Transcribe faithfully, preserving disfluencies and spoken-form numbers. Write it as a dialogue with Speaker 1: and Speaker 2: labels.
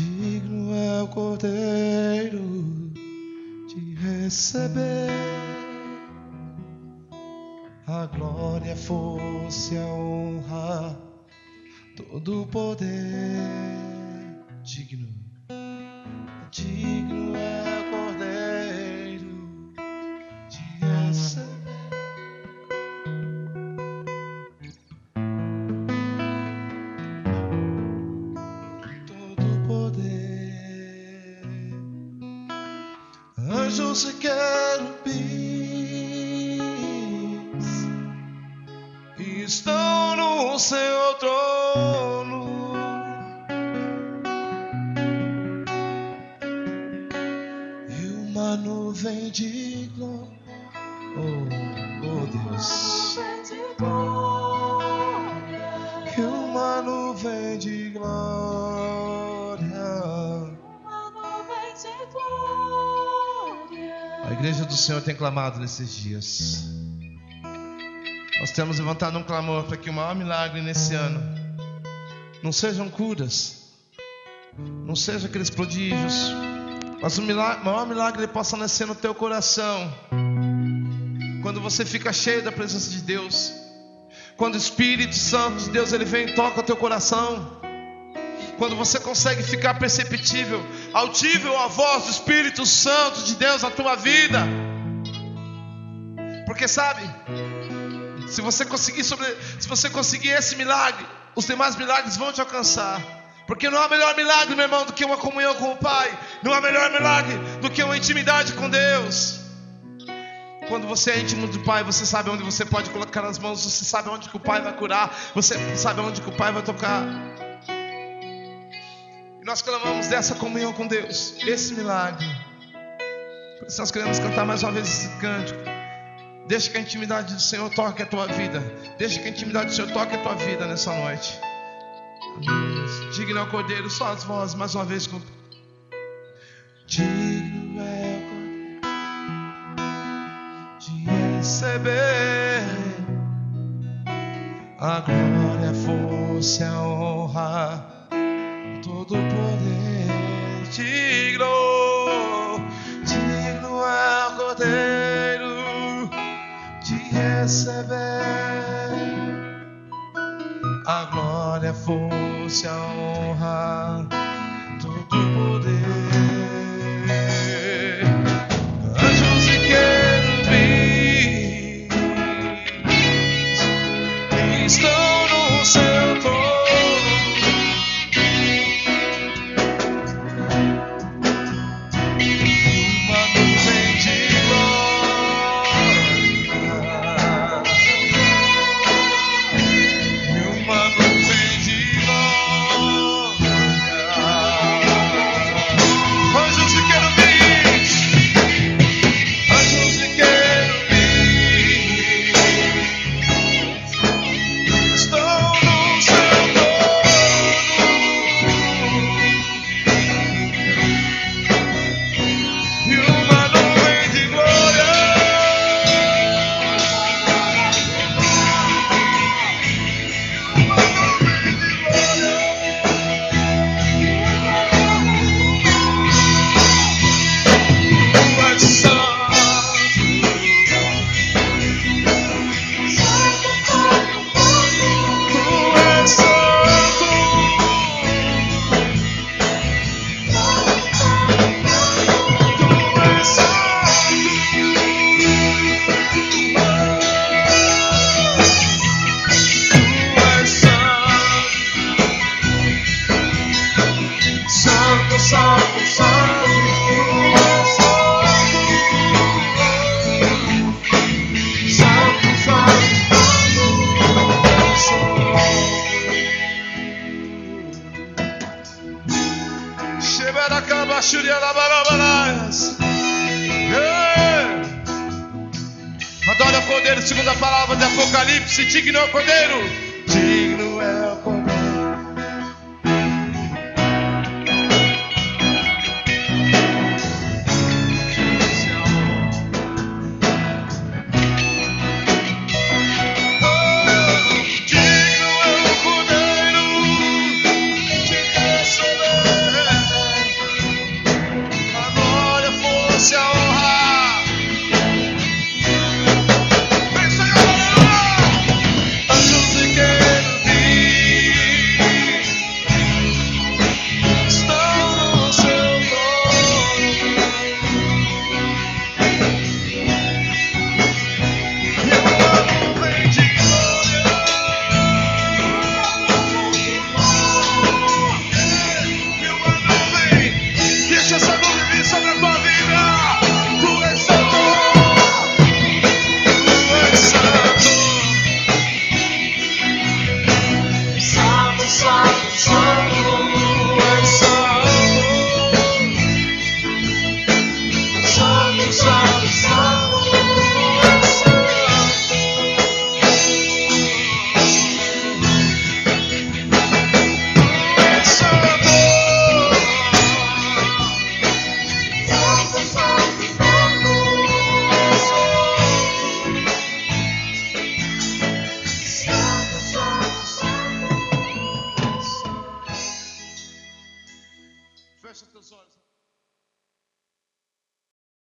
Speaker 1: Digno é o Cordeiro de receber a glória, a força e a honra, todo o poder. Digno, digno é o Cordeiro de receber todo o poder. Anjos e querubins estão no seu trono, e uma nuvem de glória, oh, oh Deus, e uma nuvem de glória. A igreja do Senhor tem clamado nesses dias. Nós temos levantado um clamor para que o maior milagre nesse ano não sejam curas, não sejam aqueles prodígios, mas o milagre, maior milagre ele possa nascer no teu coração. Quando você fica cheio da presença de Deus, quando o Espírito Santo de Deus ele vem e toca o teu coração, quando você consegue ficar perceptível, audível a voz do Espírito Santo de Deus na tua vida. Porque sabe, se você conseguir sobre, se você conseguir esse milagre, os demais milagres vão te alcançar. Porque não há melhor milagre, meu irmão, do que uma comunhão com o Pai. Não há melhor milagre do que uma intimidade com Deus. Quando você é íntimo do Pai, você sabe onde você pode colocar as mãos, você sabe onde que o Pai vai curar, você sabe onde que o Pai vai tocar. E nós clamamos dessa comunhão com Deus, esse milagre. Por isso nós queremos cantar mais uma vez esse cântico. Deixa que a intimidade do Senhor toque a tua vida. Deixa que a intimidade do Senhor toque a tua vida nessa noite. Digno é o Cordeiro, só as vozes mais uma vez. Digno é o Cordeiro de receber a glória, a força, a honra, todo o poder. Digno, digno é o Cordeiro de receber a glória, a força, a honra, todo o poder. Anjos e querubins estão no seu trono, uma nuvem de adora o Cordeiro, segundo a palavra de Apocalipse. Digno é o Cordeiro, digno é o Cordeiro. Digno é o Cordeiro de receber Fecha teus olhos.